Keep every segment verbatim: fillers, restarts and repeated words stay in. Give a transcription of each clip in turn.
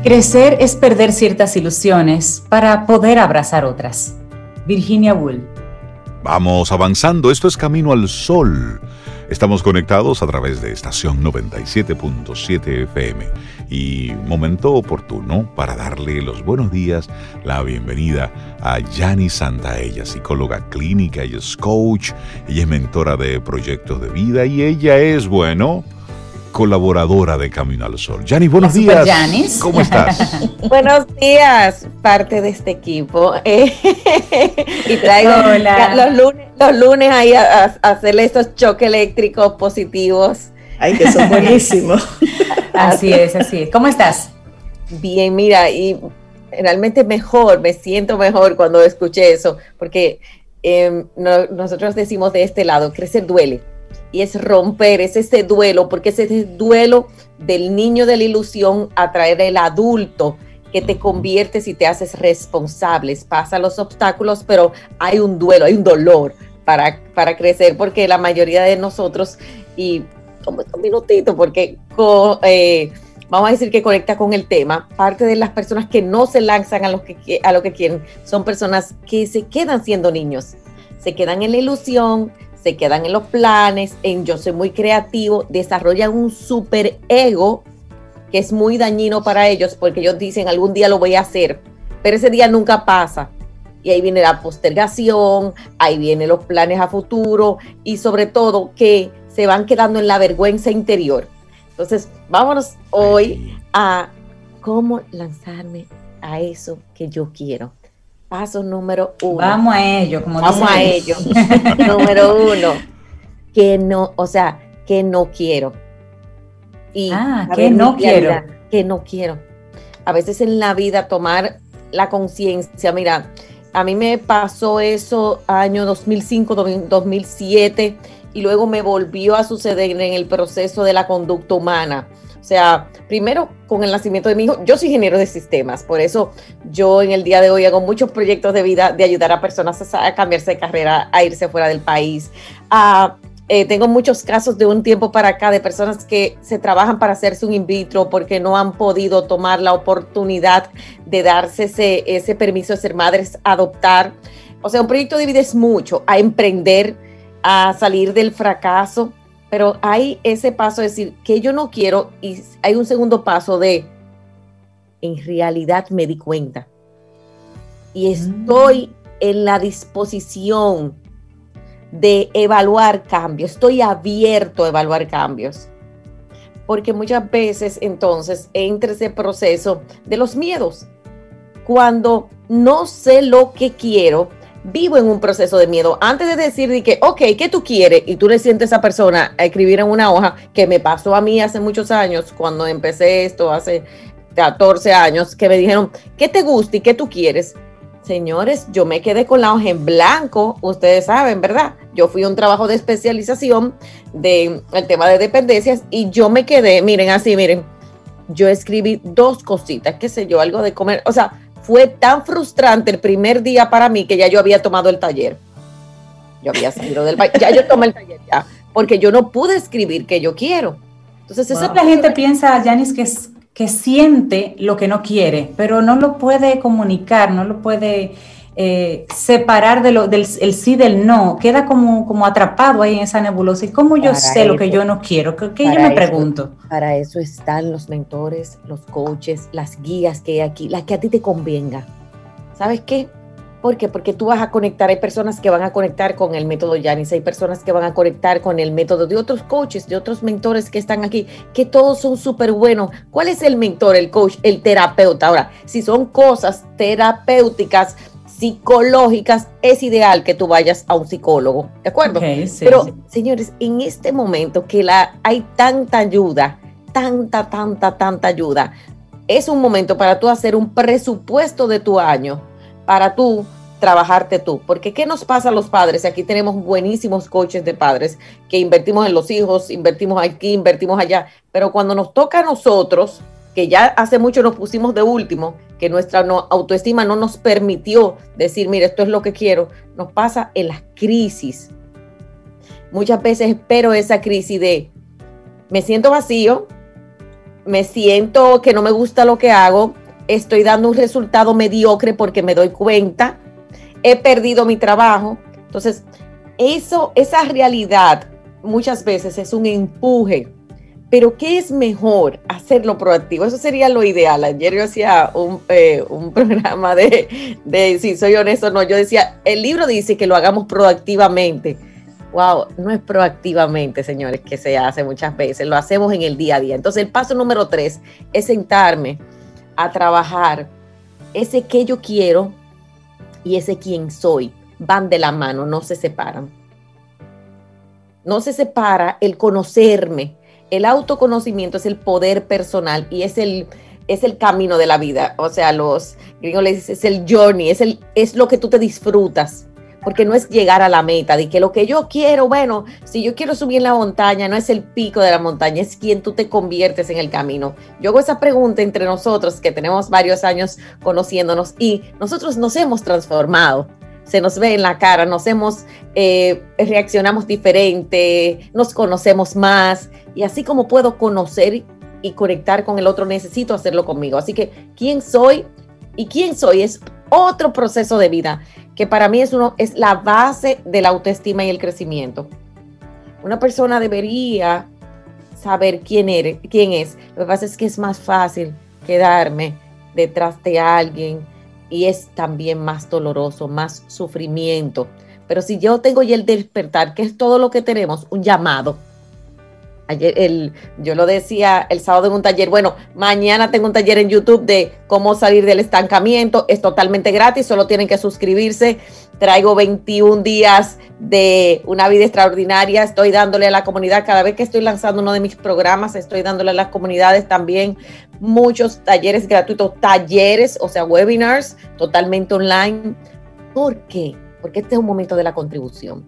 Crecer es perder ciertas ilusiones para poder abrazar otras. Virginia Woolf. Vamos avanzando, esto es Camino al Sol. Estamos conectados a través de estación noventa y siete punto siete F M y momento oportuno para darle los buenos días, la bienvenida a Yani Santaella, psicóloga clínica, ella es coach, ella es mentora de proyectos de vida y ella es, bueno, colaboradora de Camino al Sol. Yani, buenos La días. Janis. ¿Cómo estás? Buenos días, parte de este equipo. Eh, y traigo Hola. los lunes, los lunes ahí a, a hacerle estos choques eléctricos positivos. Ay, que son buenísimos. Así es, así es. ¿Cómo estás? Bien, mira, y realmente mejor, me siento mejor cuando escuché eso, porque eh, no, nosotros decimos de este lado, crecer duele. Y es romper, es ese duelo, porque es ese duelo del niño de la ilusión a traer el adulto que te conviertes y te haces responsables. Pasan los obstáculos, pero hay un duelo, hay un dolor para, para crecer, porque la mayoría de nosotros, y como un minutito, porque co, eh, vamos a decir que conecta con el tema, parte de las personas que no se lanzan a lo que, a lo que quieren son personas que se quedan siendo niños, se quedan en la ilusión, se quedan en los planes, en yo soy muy creativo, desarrollan un super ego que es muy dañino para ellos porque ellos dicen algún día lo voy a hacer, pero ese día nunca pasa. Y ahí viene la postergación, ahí vienen los planes a futuro y sobre todo que se van quedando en la vergüenza interior. Entonces, vámonos hoy a cómo lanzarme a eso que yo quiero. Paso número uno. Vamos a ello, como Vamos a ello. Número uno. Que no, o sea, que no quiero. Y ah, que no quiero. Que no quiero. A veces en la vida tomar la conciencia, mira, a mí me pasó eso año dos mil cinco, dos mil siete y luego me volvió a suceder en el proceso de la conducta humana. O sea, primero con el nacimiento de mi hijo, yo soy ingeniero de sistemas, por eso yo en el día de hoy hago muchos proyectos de vida de ayudar a personas a, a cambiarse de carrera, a irse fuera del país. A, eh, tengo muchos casos de un tiempo para acá de personas que se trabajan para hacerse un in vitro porque no han podido tomar la oportunidad de darse ese, ese permiso de ser madres, adoptar. O sea, un proyecto de vida es mucho, a emprender, a salir del fracaso. Pero hay ese paso de decir que yo no quiero y hay un segundo paso de en realidad me di cuenta y estoy mm. en la disposición de evaluar cambios, estoy abierto a evaluar cambios. Porque muchas veces entonces entra ese proceso de los miedos. Cuando no sé lo que quiero, vivo en un proceso de miedo. Antes de decir que, ok, ¿qué tú quieres? Y tú le sientes a esa persona a escribir en una hoja, que me pasó a mí hace muchos años, cuando empecé esto hace catorce años, que me dijeron, ¿qué te gusta y qué tú quieres? Señores, yo me quedé con la hoja en blanco, ustedes saben, ¿verdad? Yo fui a un trabajo de especialización del tema de dependencias y yo me quedé, miren así, miren, yo escribí dos cositas, qué sé yo, algo de comer, o sea, fue tan frustrante el primer día para mí que ya yo había tomado el taller. Yo había salido del país, ya yo tomé el taller ya, porque yo no pude escribir que yo quiero. Entonces, wow. eso La gente piensa, Yanis, que, es, que siente lo que no quiere, pero no lo puede comunicar, no lo puede eh, separar de lo, del el sí del no. Queda como, como atrapado ahí en esa nebulosa. ¿Y cómo yo para sé eso, lo que yo no quiero? ¿Qué, qué yo me eso, pregunto? Para eso están los mentores, los coaches, las guías que hay aquí, las que a ti te convenga. ¿Sabes qué? ¿Por qué? Porque tú vas a conectar, hay personas que van a conectar con el método Yanis, hay personas que van a conectar con el método de otros coaches, de otros mentores que están aquí, que todos son súper buenos. ¿Cuál es el mentor, el coach, el terapeuta? Ahora, si son cosas terapéuticas, psicológicas, es ideal que tú vayas a un psicólogo, ¿de acuerdo? Okay, sí, Pero, sí. señores, en este momento que la, hay tanta ayuda, tanta, tanta, tanta ayuda, es un momento para tú hacer un presupuesto de tu año, para tú trabajarte tú, porque ¿qué nos pasa a los padres? Aquí tenemos buenísimos coaches de padres que invertimos en los hijos, invertimos aquí, invertimos allá, pero cuando nos toca a nosotros, que ya hace mucho nos pusimos de último, que nuestra no, autoestima no nos permitió decir, mira, esto es lo que quiero, nos pasa en las crisis. Muchas veces espero esa crisis de, me siento vacío, me siento que no me gusta lo que hago, estoy dando un resultado mediocre porque me doy cuenta, he perdido mi trabajo. Entonces, eso, esa realidad muchas veces es un empuje. Pero ¿qué es mejor? Hacerlo proactivo. Eso sería lo ideal. Ayer yo hacía un, eh, un programa de, de, si soy honesto o no, yo decía, el libro dice que lo hagamos proactivamente. Wow, no es proactivamente, señores, que se hace muchas veces. Lo hacemos en el día a día. Entonces, el paso número tres es sentarme a trabajar ese que yo quiero y ese quién soy. Van de la mano, no se separan. No se separa el conocerme. El autoconocimiento es el poder personal y es el, es el camino de la vida. O sea, los gringos les dicen, es el journey, es, el, es lo que tú te disfrutas. Porque no es llegar a la meta, de que lo que yo quiero, bueno, si yo quiero subir en la montaña, no es el pico de la montaña, es quien tú te conviertes en el camino. Yo hago esa pregunta entre nosotros, que tenemos varios años conociéndonos, y nosotros nos hemos transformado. Se nos ve en la cara, nos hemos, eh, reaccionamos diferente, nos conocemos más, y así como puedo conocer y conectar con el otro, necesito hacerlo conmigo. Así que, ¿quién soy? Y quién soy es otro proceso de vida, que para mí es, uno, es la base de la autoestima y el crecimiento. Una persona debería saber quién eres, quién es. Lo que pasa es que es más fácil quedarme detrás de alguien, y es también más doloroso, más sufrimiento. Pero si yo tengo ya el despertar, que es todo lo que tenemos, un llamado. Ayer el, yo lo decía el sábado en un taller, bueno, mañana tengo un taller en YouTube de cómo salir del estancamiento, es totalmente gratis, solo tienen que suscribirse. Traigo veintiún días de una vida extraordinaria, estoy dándole a la comunidad, cada vez que estoy lanzando uno de mis programas, estoy dándole a las comunidades también muchos talleres gratuitos, talleres, o sea, webinars totalmente online. ¿Por qué? Porque este es un momento de la contribución.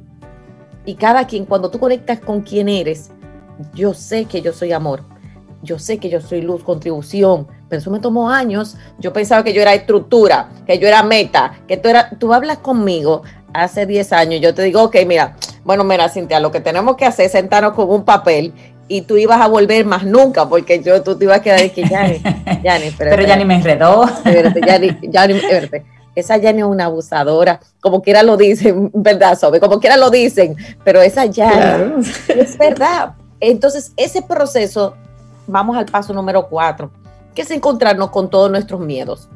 Y cada quien, cuando tú conectas con quién eres, yo sé que yo soy amor, yo sé que yo soy luz, contribución, pero eso me tomó años. Yo pensaba que yo era estructura, que yo era meta, que tú, era, tú hablas conmigo hace diez años, yo te digo, ok, mira, bueno, mira, Cintia, lo que tenemos que hacer es sentarnos con un papel y tú ibas a volver más nunca, porque yo, tú te ibas a quedar y que ya, ya ni, pero ya ni me enredó. Espérate, ya ni, ya ni, espérate. Esa ya ni es una abusadora, como quiera lo dicen, ¿verdad, Sobe? Como quiera lo dicen, pero esa ya claro. Es verdad. Entonces, ese proceso, vamos al paso número cuatro, que es encontrarnos con todos nuestros miedos.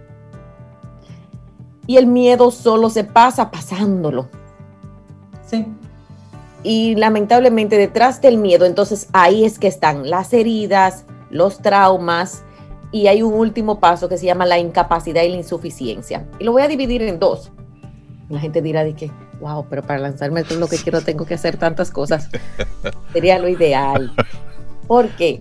Y el miedo solo se pasa pasándolo. Sí. Y lamentablemente detrás del miedo, entonces ahí es que están las heridas, los traumas, y hay un último paso que se llama la incapacidad y la insuficiencia. Y lo voy a dividir en dos. La gente dirá de que, wow, pero para lanzarme todo lo que quiero tengo que hacer tantas cosas. Sería lo ideal. Porque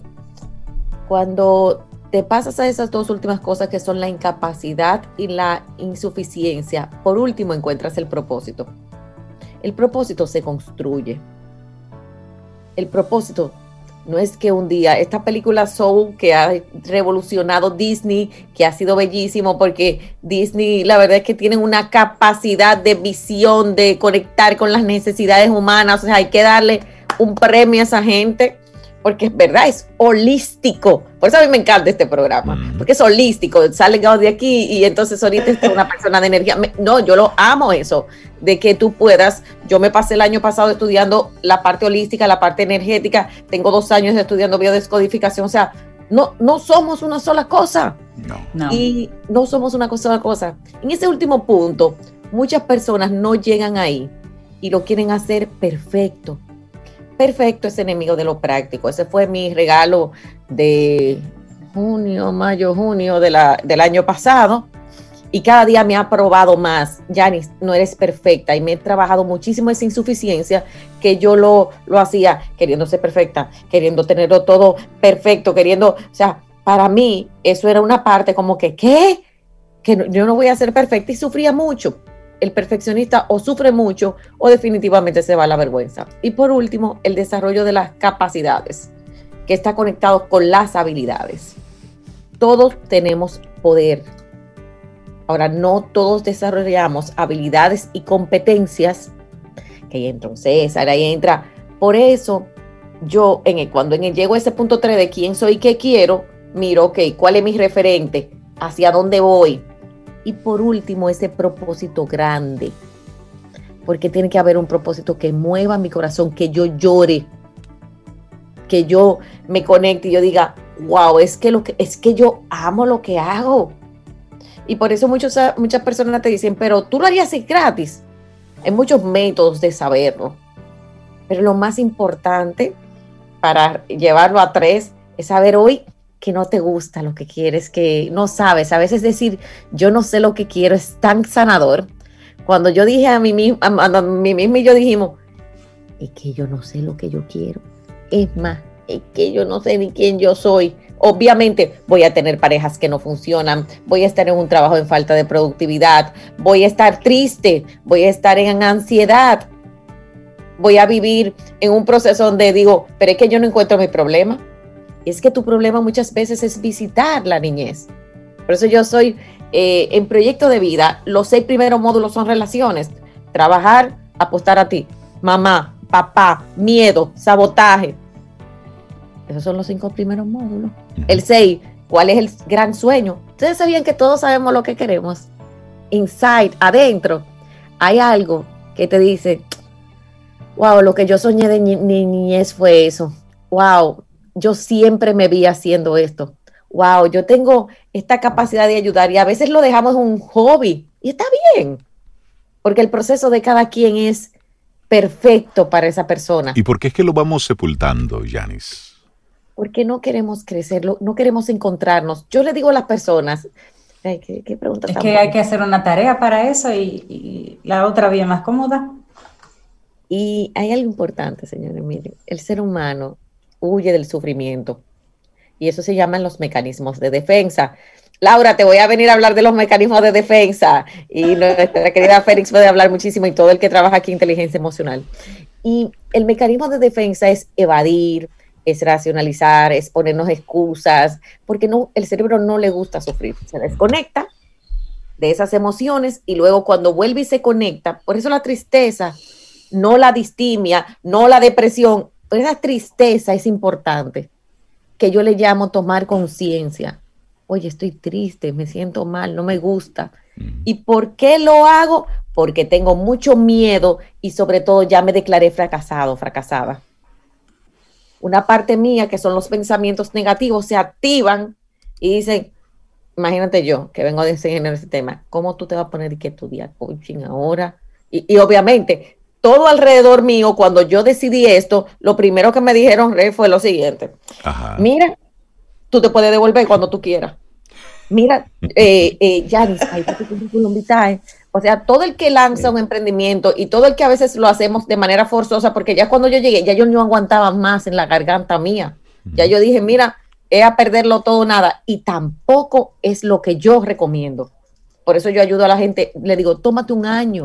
cuando te pasas a esas dos últimas cosas, que son la incapacidad y la insuficiencia, por último encuentras el propósito. El propósito se construye. El propósito no es que un día, esta película Soul, que ha revolucionado Disney, que ha sido bellísimo, porque Disney, la verdad es que tienen una capacidad de visión, de conectar con las necesidades humanas. O sea, hay que darle un premio a esa gente, porque es verdad, es holístico. Por eso a mí me encanta este programa, mm. porque es holístico. Salen de aquí y entonces ahorita es una persona de energía. No, yo lo amo eso, de que tú puedas. Yo me pasé el año pasado estudiando la parte holística, la parte energética. Tengo dos años estudiando biodescodificación. O sea, no, no somos una sola cosa. No. no. Y no somos una sola cosa. En ese último punto, muchas personas no llegan ahí y lo quieren hacer perfecto. Perfecto es enemigo de lo práctico. Ese fue mi regalo de junio, mayo, junio de la, del año pasado. Y cada día me ha probado más. Yanis, no eres perfecta. Y me he trabajado muchísimo esa insuficiencia, que yo lo, lo hacía queriendo ser perfecta, queriendo tenerlo todo perfecto, queriendo, o sea, para mí eso era una parte como que, ¿qué? Que no, yo no voy a ser perfecta, y sufría mucho. El perfeccionista o sufre mucho o definitivamente se va a la vergüenza. Y por último, el desarrollo de las capacidades, que está conectado con las habilidades. Todos tenemos poder. Ahora, no todos desarrollamos habilidades y competencias, que ahí entra un César, ahí entra. Por eso, yo en el, cuando en el, llego a ese punto tres de quién soy y qué quiero, miro, ok, ¿cuál es mi referente? ¿Hacia dónde voy? Y por último, ese propósito grande. Porque tiene que haber un propósito que mueva mi corazón, que yo llore, que yo me conecte y yo diga, wow, es que, lo que, es que yo amo lo que hago. Y por eso muchos, muchas personas te dicen, pero tú lo harías gratis. Hay muchos métodos de saberlo. Pero lo más importante para llevarlo a tres es saber hoy que no te gusta lo que quieres, que no sabes. A veces decir, yo no sé lo que quiero es tan sanador. Cuando yo dije a mí misma, a, a mí misma y yo dijimos, es que yo no sé lo que yo quiero. Es más, es que yo no sé ni quién yo soy. Obviamente voy a tener parejas que no funcionan, voy a estar en un trabajo en falta de productividad, voy a estar triste, voy a estar en ansiedad, voy a vivir en un proceso donde digo, pero es que yo no encuentro mi problema. Es que tu problema muchas veces es visitar la niñez. Por eso yo soy, eh, en proyecto de vida, los seis primeros módulos son relaciones. Trabajar, apostar a ti. Mamá, papá, miedo, sabotaje. Esos son los cinco primeros módulos. El seis, ¿cuál es el gran sueño? Ustedes sabían que todos sabemos lo que queremos. Inside, adentro, hay algo que te dice, wow, lo que yo soñé de ni- ni- niñez fue eso. Wow, yo siempre me vi haciendo esto. Wow, yo tengo esta capacidad de ayudar y a veces lo dejamos un hobby y está bien, porque el proceso de cada quien es perfecto para esa persona. ¿Y por qué es que lo vamos sepultando, Yanis? Porque no queremos crecerlo, no queremos encontrarnos. Yo le digo a las personas, ay, ¿qué, qué pregunta Es tan que buena? hay que hacer una tarea para eso y, y la otra vía más cómoda. Y hay algo importante, señores, miren, el ser humano huye del sufrimiento y eso se llaman los mecanismos de defensa. Laura, te voy a venir a hablar de los mecanismos de defensa y nuestra querida Félix puede hablar muchísimo y todo el que trabaja aquí inteligencia emocional. Y el mecanismo de defensa es evadir, es racionalizar, es ponernos excusas, porque no, el cerebro no le gusta sufrir, se desconecta de esas emociones y luego cuando vuelve y se conecta, por eso la tristeza, no la distimia, no la depresión, pero esa tristeza es importante, que yo le llamo tomar conciencia. Oye, estoy triste, me siento mal, no me gusta. ¿Y por qué lo hago? Porque tengo mucho miedo y sobre todo ya me declaré fracasado, fracasada. Una parte mía, que son los pensamientos negativos, se activan y dicen, imagínate yo, que vengo de enseñar ese tema, ¿cómo tú te vas a poner y que estudiar coaching ahora? Y, y obviamente, todo alrededor mío, cuando yo decidí esto, lo primero que me dijeron, Rey, fue lo siguiente. Ajá. Mira, tú te puedes devolver cuando tú quieras. Mira, eh, eh, Yanis, ahí está tu currículum vitae. O sea, todo el que lanza un emprendimiento y todo el que a veces lo hacemos de manera forzosa, porque ya cuando yo llegué, ya yo no aguantaba más en la garganta mía. Ya yo dije, mira, es a perderlo todo o nada. Y tampoco es lo que yo recomiendo. Por eso yo ayudo a la gente, le digo, tómate un año,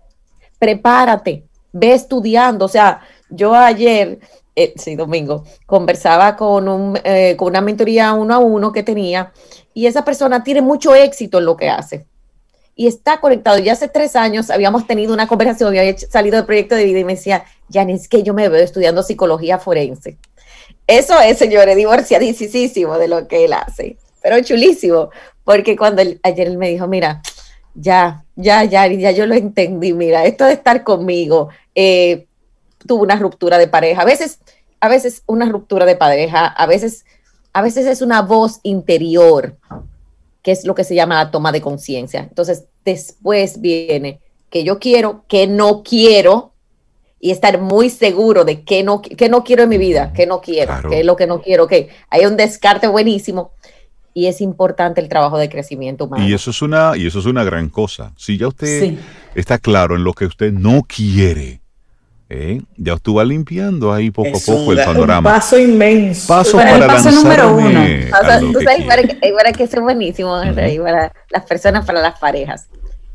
prepárate, ve estudiando. O sea, yo ayer, eh, sí, domingo, conversaba con, un, eh, con una mentoría uno a uno que tenía y esa persona tiene mucho éxito en lo que hace. Y está conectado. Ya hace tres años habíamos tenido una conversación, había hecho, salido del proyecto de vida y me decía, Yanis, que yo me veo estudiando psicología forense. Eso es, señores, divorciadísimo de lo que él hace. Pero chulísimo, porque cuando él, ayer él me dijo, mira, ya, ya, ya, ya yo lo entendí, mira, esto de estar conmigo, eh, tuvo una ruptura de pareja. A veces, a veces una ruptura de pareja, a veces, a veces es una voz interior, que es lo que se llama la toma de conciencia. Entonces, después viene que yo quiero, que no quiero, y estar muy seguro de que no, que no quiero en mi vida, que no quiero, Claro. que es lo que no quiero, que hay un descarte buenísimo, y es importante el trabajo de crecimiento humano. Y eso es una, y eso es una gran cosa. Si ya usted Sí. está claro en lo que usted no quiere, ¿eh? Ya usted va limpiando ahí poco Es a poco un, el un panorama. paso inmenso. Paso Pero para el paso número lanzarme uno. a O sea, lo tú que sabes, para quiere. que, para que eso es buenísimo, Ujú. Rey, para las personas, para las parejas.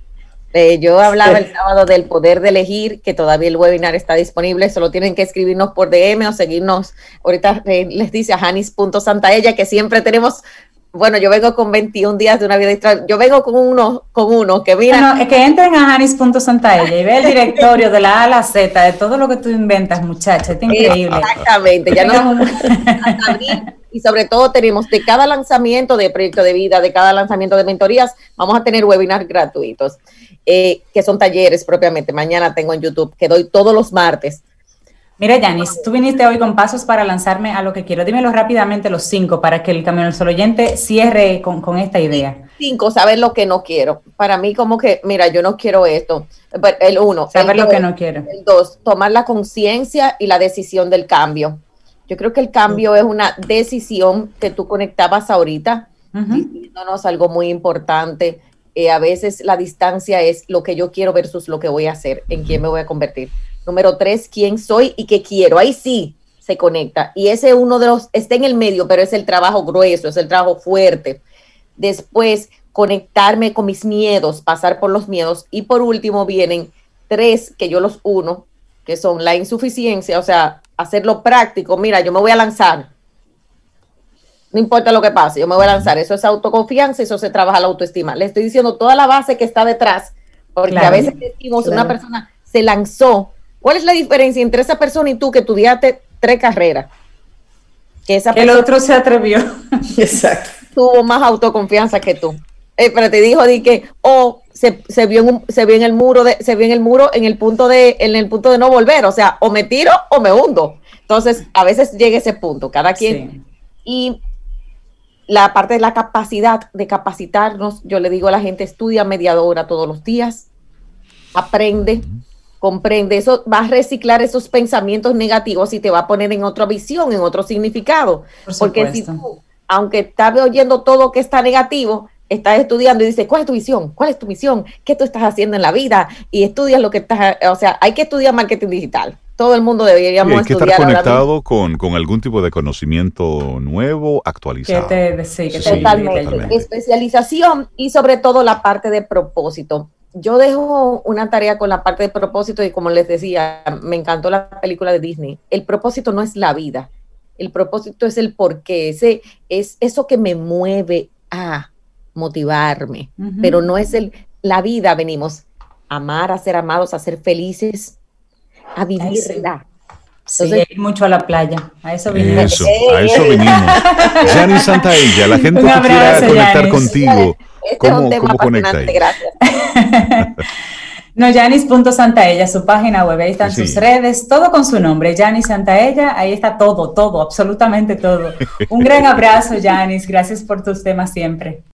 Eh, yo hablaba el sábado del poder de elegir, que todavía el webinar está disponible, solo tienen que escribirnos por D M o seguirnos. Ahorita eh, les dice a janis punto santaella que siempre tenemos Bueno, yo vengo con veintiún días de una vida extra. Yo vengo con uno, con uno que mira. Bueno, es que entren a janis punto santaella y ve el directorio de la A a la Z de todo lo que tú inventas, muchacha. Es increíble. Exactamente. Ya no hasta abril. Y sobre todo tenemos de cada lanzamiento de proyecto de vida, de cada lanzamiento de mentorías, vamos a tener webinars gratuitos, eh, que son talleres propiamente. Mañana tengo en YouTube, que doy todos los martes. Mira, Yanis, tú viniste hoy con pasos para lanzarme a lo que quiero. Dímelo rápidamente los cinco para que el Camino al Sol oyente cierre con, con esta idea. Cinco, saber lo que no quiero. Para mí como que, mira, yo no quiero esto. El uno. Saber el lo dos, que no quiero. El dos, tomar la conciencia y la decisión del cambio. Yo creo que el cambio es una decisión que tú conectabas ahorita, uh-huh. diciéndonos algo muy importante. Eh, a veces la distancia es lo que yo quiero versus lo que voy a hacer, en quién me voy a convertir. Número tres, quién soy y qué quiero. Ahí sí se conecta. Y ese uno de los, está en el medio, pero es el trabajo grueso, es el trabajo fuerte. Después, conectarme con mis miedos, pasar por los miedos. Y por último vienen tres, que yo los uno, que son la insuficiencia, o sea, hacerlo práctico. Mira, yo me voy a lanzar. No importa lo que pase, yo me voy a lanzar. Eso es autoconfianza, eso se trabaja la autoestima. Le estoy diciendo toda la base que está detrás, porque claro, a veces decimos, claro. una persona se lanzó. ¿Cuál es la diferencia entre esa persona y tú que estudiaste tres carreras? Que esa el persona otro se atrevió. Exacto. Tuvo más autoconfianza que tú. Eh, pero te dijo de que o oh, se, se vio en un, se vio en el muro de, se vio en el muro en el punto de en el punto de no volver, o sea, o me tiro o me hundo. Entonces, a veces llega ese punto, cada quien. Sí. Y la parte de la capacidad de capacitarnos, yo le digo a la gente, estudia media hora todos los días, aprende, comprende, eso va a reciclar esos pensamientos negativos y te va a poner en otra visión, en otro significado. Porque si tú, aunque estás oyendo todo que está negativo, estás estudiando y dices, ¿cuál es tu visión? ¿Cuál es tu misión? ¿Qué tú estás haciendo en la vida? Y estudias lo que estás, o sea, hay que estudiar marketing digital. Todo el mundo deberíamos sí, hay que estudiar. Estar conectado con, con algún tipo de conocimiento nuevo, actualizado. Que te, sí, que sí, te totalmente. totalmente. Especialización y sobre todo la parte de propósito. Yo dejo una tarea con la parte de propósito y como les decía, me encantó la película de Disney. El propósito no es la vida. El propósito es el porqué. Ese, es eso que me mueve a motivarme. Uh-huh. Pero no es el, la vida. Venimos a amar, a ser amados, a ser felices, a vivirla. Sí, Entonces, ir mucho a la playa, a eso vinimos. Eso, a eso vinimos. Yanis Santaella, la gente que quiera conectar Yanis. contigo, este ¿cómo, es un tema ¿cómo conecta ahí? Gracias. No, Yanis punto santaella, su página web, ahí están sí. sus redes, todo con su nombre, Yanis Santaella, ahí está todo, todo, absolutamente todo. Un gran abrazo, Yanis, gracias por tus temas siempre.